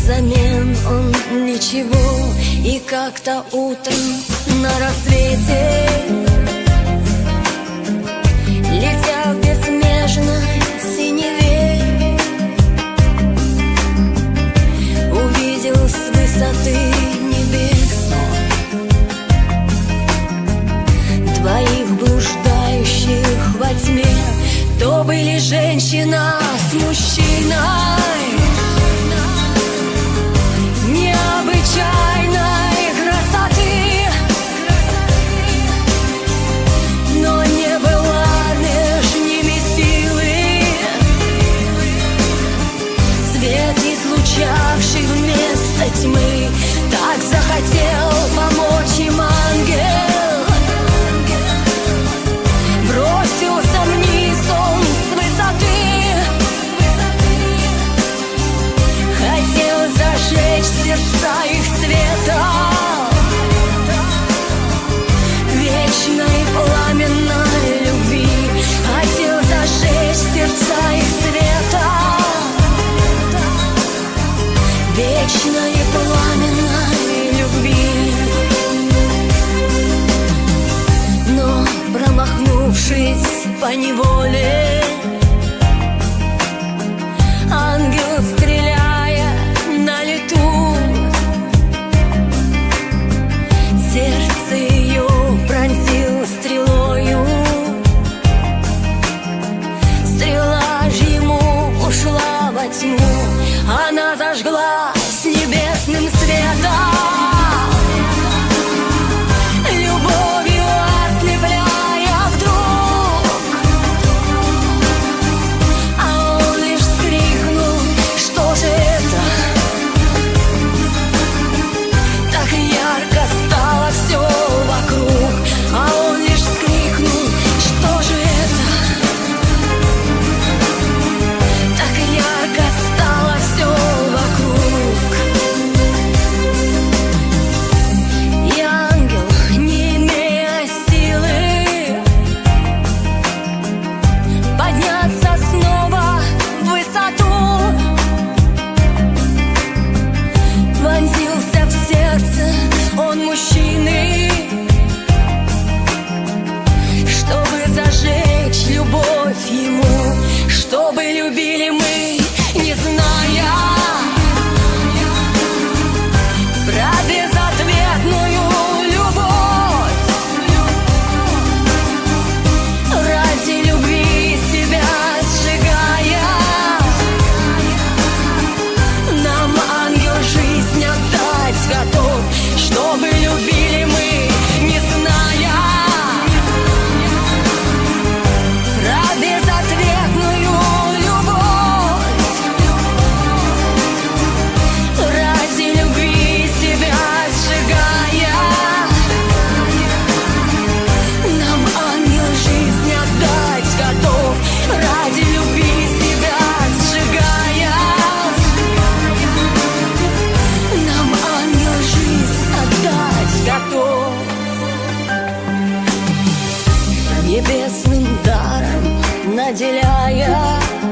взамен он ничего. И как-то утром на рассвете, летя в безмежной синеве, увидел с высоты небес двоих блуждающих во тьме. То были женщина с мужчиной необычайной красоты, но не было между ними силы, свет излучавший вместо тьмы. Так захотел помочь им ангел, бросился вниз он с высоты, хотел зажечь сердца их светом, вечной пламенной любви. Хотел зажечь сердца их светом, вечной пламенной любви. Но, промахнувшись поневоле, ангел, стреляя на лету, сердце ее пронзил стрелою. Стрела же ему ушла во тьму, она зажглась небесным светом, любовью ослепляя вдруг. А он лишь вскрикнул: что же это? Так ярко стало все вокруг. А он лишь вскрикнул: что же это? Так ярко стало все вокруг. И ангел, не имея силы подняться снова в высоту, вонзился в сердце он мужчины, чтобы зажечь любовь ему, чтобы любили мы, не зная про безответную любовь. Ради любви себя сжигая, нам ангел жизнь отдать готов, чтобы любили мы, не зная про безответную любовь. Ради любви себя сжигая, нам ангел жизнь отдать готов. Ради любви себя сжигая, нам ангел жизнь отдать готов. Небесным даром наделяя,